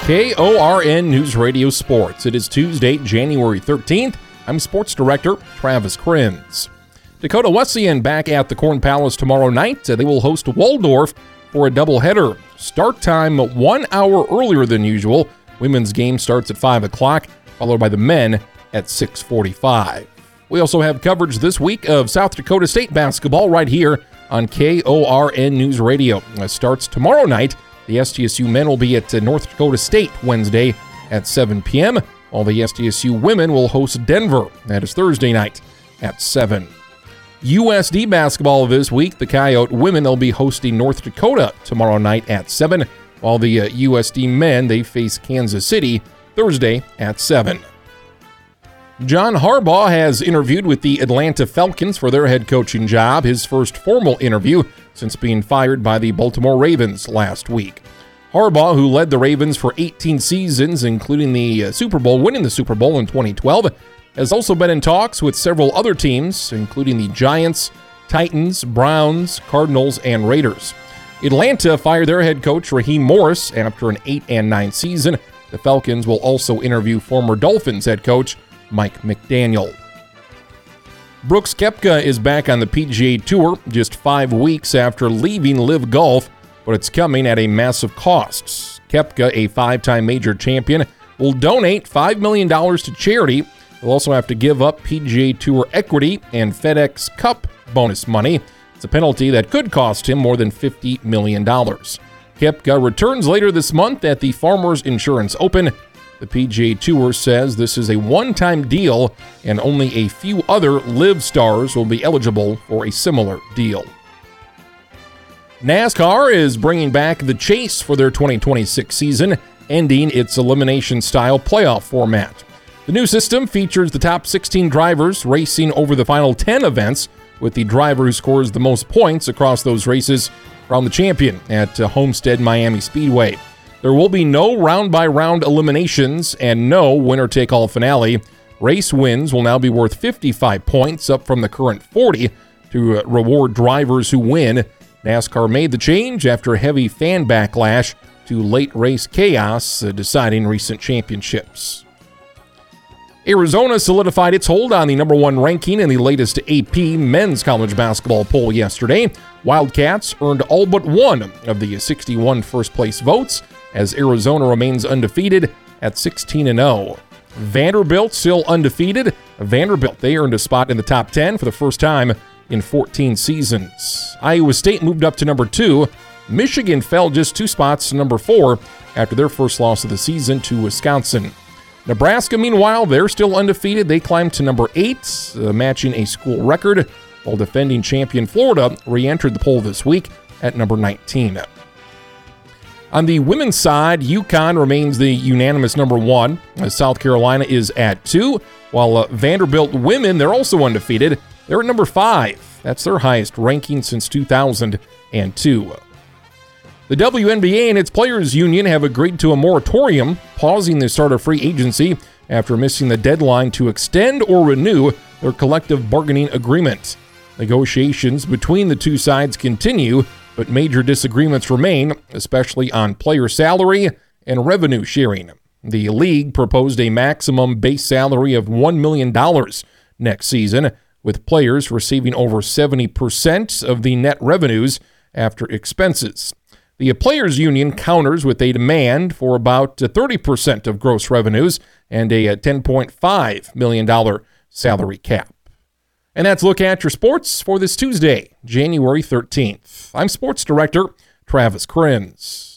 KORN News Radio Sports. It is Tuesday, January 13th. I'm Sports Director Travis Krenz. Dakota Wesleyan back at the Corn Palace tomorrow night. They will host Waldorf for a doubleheader. Start time 1 hour earlier than usual. Women's game starts at 5 o'clock, followed by the men at 6:45. We also have coverage this week of South Dakota State basketball right here on KORN News Radio. It starts tomorrow night. The SDSU men will be at North Dakota State Wednesday at 7 p.m., while the SDSU women will host Denver. That is Thursday night at 7. USD basketball this week. The Coyote women, they'll be hosting North Dakota tomorrow night at 7, while the USD men, they face Kansas City Thursday at 7. John Harbaugh has interviewed with the Atlanta Falcons for their head coaching job, his first formal interview since being fired by the Baltimore Ravens last week. Harbaugh, who led the Ravens for 18 seasons, including the winning the Super Bowl in 2012, has also been in talks with several other teams, including the Giants, Titans, Browns, Cardinals, and Raiders. Atlanta fired their head coach Raheem Morris after an 8-9 season. The Falcons will also interview former Dolphins head coach Mike McDaniel. Brooks Koepka is back on the PGA Tour just 5 weeks after leaving LIV Golf, but it's coming at a massive cost. Koepka, a 5-time major champion, will donate $5 million to charity. He'll also have to give up PGA Tour equity and FedEx Cup bonus money. It's a penalty that could cost him more than $50 million. Koepka returns later this month at the Farmers Insurance Open. The PGA Tour says this is a one-time deal, and only a few other LIV stars will be eligible for a similar deal. NASCAR is bringing back the chase for their 2026 season, ending its elimination-style playoff format. The new system features the top 16 drivers racing over the final 10 events, with the driver who scores the most points across those races crowned the champion at Homestead Miami Speedway. There will be no round-by-round eliminations and no winner-take-all finale. Race wins will now be worth 55 points, up from the current 40, to reward drivers who win. NASCAR made the change after heavy fan backlash to late race chaos deciding recent championships. Arizona solidified its hold on the number 1 ranking in the latest AP men's college basketball poll yesterday. Wildcats earned all but one of the 61 first-place votes, as Arizona remains undefeated at 16-0. Vanderbilt still undefeated. Vanderbilt, they earned a spot in the top 10 for the first time in 14 seasons. Iowa State moved up to number 2. Michigan fell just 2 spots to number 4 after their first loss of the season to Wisconsin. Nebraska, meanwhile, they're still undefeated. They climbed to number 8, matching a school record, while defending champion Florida re-entered the poll this week at number 19. On the women's side, UConn remains the unanimous number 1, as South Carolina is at 2, while Vanderbilt women, they're also undefeated. They're at number 5. That's their highest ranking since 2002. The WNBA and its players' union have agreed to a moratorium, pausing the start of free agency after missing the deadline to extend or renew their collective bargaining agreement. Negotiations between the two sides continue, but major disagreements remain, especially on player salary and revenue sharing. The league proposed a maximum base salary of $1 million next season, with players receiving over 70% of the net revenues after expenses. The players' union counters with a demand for about 30% of gross revenues and a $10.5 million salary cap. And that's a look at your sports for this Tuesday, January 13th. I'm Sports Director Travis Krenz.